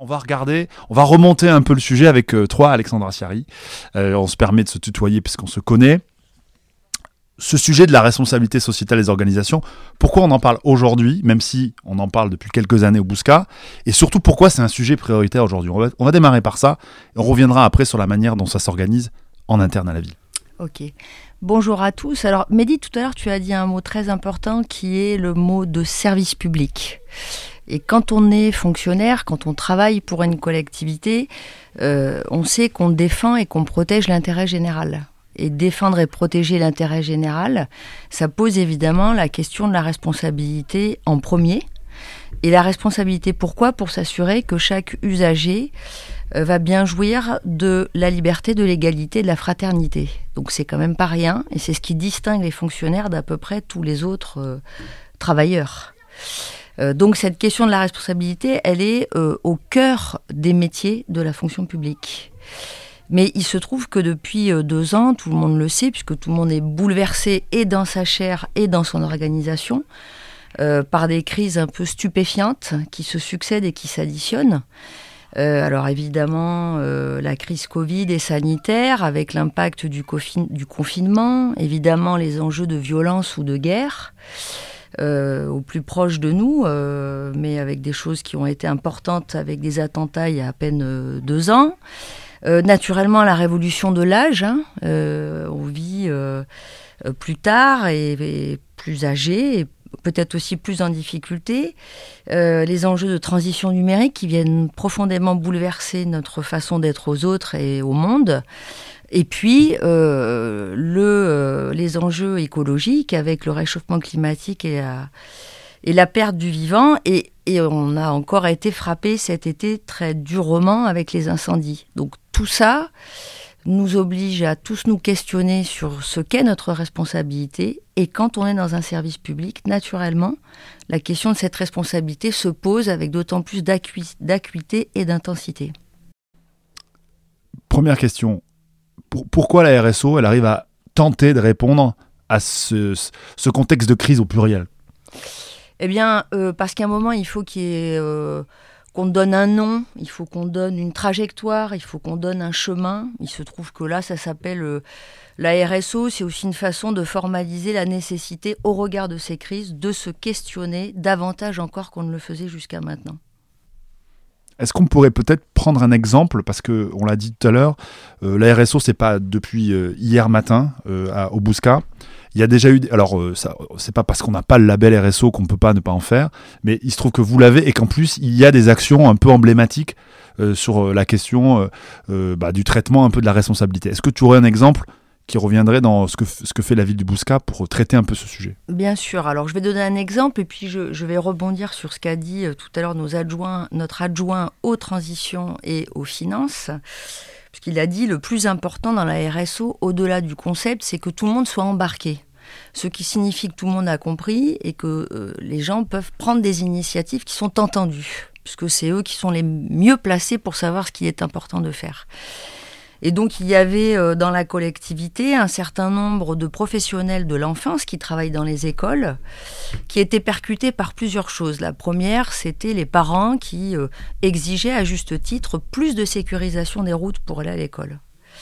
On va remonter un peu le sujet avec toi, Alexandra Ciari. On se permet de se tutoyer puisqu'on se connaît. Ce sujet de la responsabilité sociétale des organisations, pourquoi on en parle aujourd'hui, même si on en parle depuis quelques années au Bouscat, et surtout pourquoi c'est un sujet prioritaire aujourd'hui. On va démarrer par ça, et on reviendra après sur la manière dont ça s'organise en interne à la ville. Ok. Bonjour à tous. Alors, Mehdi, tout à l'heure, tu as dit un mot très important qui est le mot de service public. Et quand on est fonctionnaire, quand on travaille pour une collectivité, on sait qu'on défend et qu'on protège l'intérêt général. Et défendre et protéger l'intérêt général, ça pose évidemment la question de la responsabilité en premier. Et la responsabilité, pourquoi ? Pour s'assurer que chaque usager va bien jouir de la liberté, de l'égalité, de la fraternité. Donc c'est quand même pas rien, et c'est ce qui distingue les fonctionnaires d'à peu près tous les autres travailleurs. Donc cette question de la responsabilité, elle est au cœur des métiers de la fonction publique. Mais il se trouve que depuis 2 ans, tout le monde le sait, puisque tout le monde est bouleversé et dans sa chair et dans son organisation, par des crises un peu stupéfiantes qui se succèdent et qui s'additionnent. Alors évidemment, la crise Covid et sanitaire, avec l'impact du confinement, évidemment les enjeux de violence ou de guerre, au plus proche de nous, mais avec des choses qui ont été importantes, avec des attentats il y a à peine 2 ans. Naturellement, la révolution de l'âge, on vit plus tard et plus âgé, et peut-être aussi plus en difficulté. Les enjeux de transition numérique qui viennent profondément bouleverser notre façon d'être aux autres et au monde. Et puis, les enjeux écologiques avec le réchauffement climatique et la perte du vivant. Et on a encore été frappé cet été très durement avec les incendies. Donc tout ça nous oblige à tous nous questionner sur ce qu'est notre responsabilité. Et quand on est dans un service public, naturellement, la question de cette responsabilité se pose avec d'autant plus d'acuité et d'intensité. Première question. Pourquoi la RSO, elle arrive à tenter de répondre à ce contexte de crise au pluriel ? Eh bien, parce qu'à un moment, il faut qu'on donne un nom, il faut qu'on donne une trajectoire, il faut qu'on donne un chemin. Il se trouve que là, ça s'appelle la RSO. C'est aussi une façon de formaliser la nécessité, au regard de ces crises, de se questionner davantage encore qu'on ne le faisait jusqu'à maintenant. Est-ce qu'on pourrait peut-être prendre un exemple, parce qu'on l'a dit tout à l'heure, la RSO, c'est pas depuis hier matin au Bouscat. Il y a déjà eu... Alors, c'est pas parce qu'on n'a pas le label RSO qu'on ne peut pas ne pas en faire, mais il se trouve que vous l'avez et qu'en plus, il y a des actions un peu emblématiques sur la question du traitement un peu de la responsabilité. Est-ce que tu aurais un exemple qui reviendrait dans ce que fait la ville du Bouscat pour traiter un peu ce sujet ? Bien sûr. Alors, je vais donner un exemple et puis je vais rebondir sur ce qu'a dit tout à l'heure notre adjoint aux transitions et aux finances. Puisqu'il a dit le plus important dans la RSO, au-delà du concept, c'est que tout le monde soit embarqué. Ce qui signifie que tout le monde a compris et que les gens peuvent prendre des initiatives qui sont entendues, puisque c'est eux qui sont les mieux placés pour savoir ce qui est important de faire. Et donc, il y avait dans la collectivité un certain nombre de professionnels de l'enfance qui travaillent dans les écoles, qui étaient percutés par plusieurs choses. La première, c'était les parents qui exigeaient à juste titre plus de sécurisation des routes pour aller à l'école.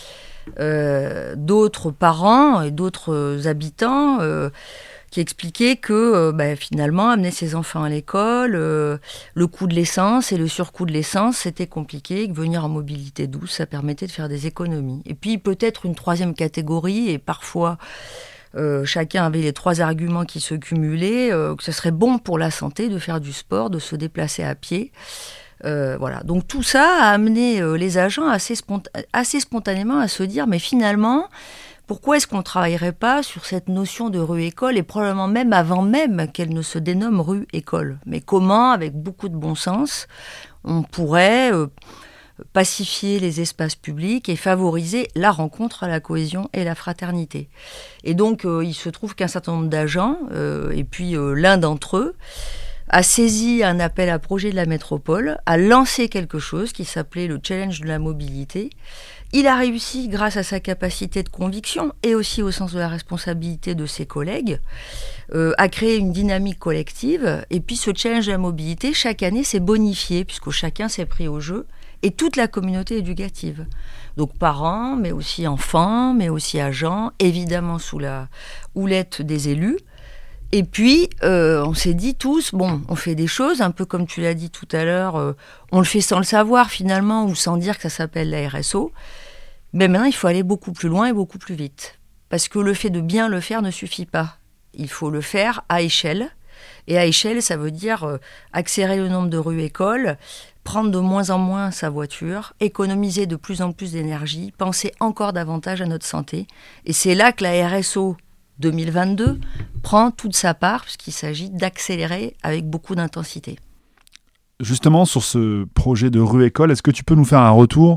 D'autres parents et d'autres habitants qui expliquaient que finalement, amener ses enfants à l'école, le coût de l'essence et le surcoût de l'essence, c'était compliqué, que venir en mobilité douce, ça permettait de faire des économies. Et puis peut-être une troisième catégorie, et parfois chacun avait les 3 arguments qui se cumulaient, que ce serait bon pour la santé de faire du sport, de se déplacer à pied. Voilà. Donc tout ça a amené les agents assez spontanément à se dire, mais finalement... Pourquoi est-ce qu'on ne travaillerait pas sur cette notion de rue-école et probablement même avant même qu'elle ne se dénomme rue-école ? Mais comment, avec beaucoup de bon sens, on pourrait pacifier les espaces publics et favoriser la rencontre, la cohésion et la fraternité ? Et donc, il se trouve qu'un certain nombre d'agents, et puis l'un d'entre eux, a saisi un appel à projet de la métropole, a lancé quelque chose qui s'appelait le Challenge de la mobilité. Il a réussi, grâce à sa capacité de conviction et aussi au sens de la responsabilité de ses collègues, à créer une dynamique collective. Et puis ce Challenge de la mobilité, chaque année, s'est bonifié, puisque chacun s'est pris au jeu, et toute la communauté éducative. Donc parents, mais aussi enfants, mais aussi agents, évidemment sous la houlette des élus. Et puis, on s'est dit tous, bon, on fait des choses, un peu comme tu l'as dit tout à l'heure, on le fait sans le savoir finalement, ou sans dire que ça s'appelle la RSO. Mais maintenant, il faut aller beaucoup plus loin et beaucoup plus vite. Parce que le fait de bien le faire ne suffit pas. Il faut le faire à échelle. Et à échelle, ça veut dire accélérer le nombre de rues-écoles, prendre de moins en moins sa voiture, économiser de plus en plus d'énergie, penser encore davantage à notre santé. Et c'est là que la RSO 2022 prend toute sa part, puisqu'il s'agit d'accélérer avec beaucoup d'intensité. Justement, sur ce projet de rue-école, est-ce que tu peux nous faire un retour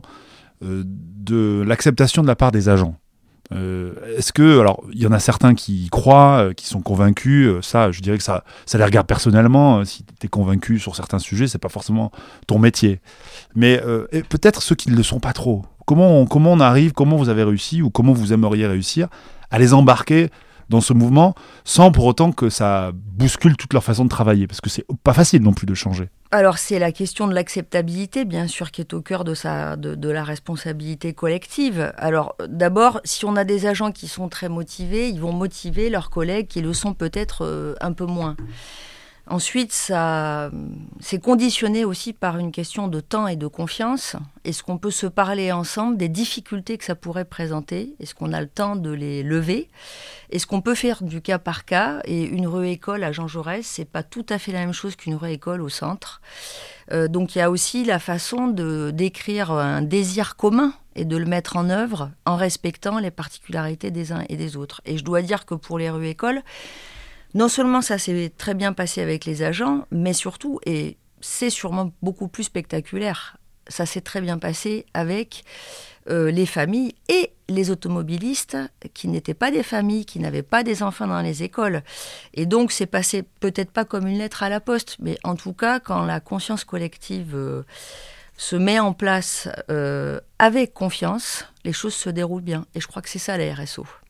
de l'acceptation de la part des agents ? Est-ce que, alors, il y en a certains qui y croient, qui sont convaincus, ça, je dirais que ça les regarde personnellement. Si tu es convaincu sur certains sujets, c'est pas forcément ton métier. Mais peut-être ceux qui ne le sont pas trop. Comment on arrive, comment vous avez réussi, ou comment vous aimeriez réussir à les embarquer dans ce mouvement, sans pour autant que ça bouscule toute leur façon de travailler, parce que c'est pas facile non plus de changer. Alors c'est la question de l'acceptabilité, bien sûr, qui est au cœur de la responsabilité collective. Alors d'abord, si on a des agents qui sont très motivés, ils vont motiver leurs collègues qui le sont peut-être un peu moins. Ensuite, ça, c'est conditionné aussi par une question de temps et de confiance. Est-ce qu'on peut se parler ensemble des difficultés que ça pourrait présenter ? Est-ce qu'on a le temps de les lever ? Est-ce qu'on peut faire du cas par cas ? Et une rue-école à Jean Jaurès, c'est pas tout à fait la même chose qu'une rue-école au centre. Donc il y a aussi la façon de d'écrire un désir commun et de le mettre en œuvre en respectant les particularités des uns et des autres. Et je dois dire que pour les rue-écoles, non seulement ça s'est très bien passé avec les agents, mais surtout, et c'est sûrement beaucoup plus spectaculaire, ça s'est très bien passé avec les familles et les automobilistes qui n'étaient pas des familles, qui n'avaient pas des enfants dans les écoles. Et donc c'est passé peut-être pas comme une lettre à la poste, mais en tout cas quand la conscience collective se met en place avec confiance, les choses se déroulent bien. Et je crois que c'est ça la RSO.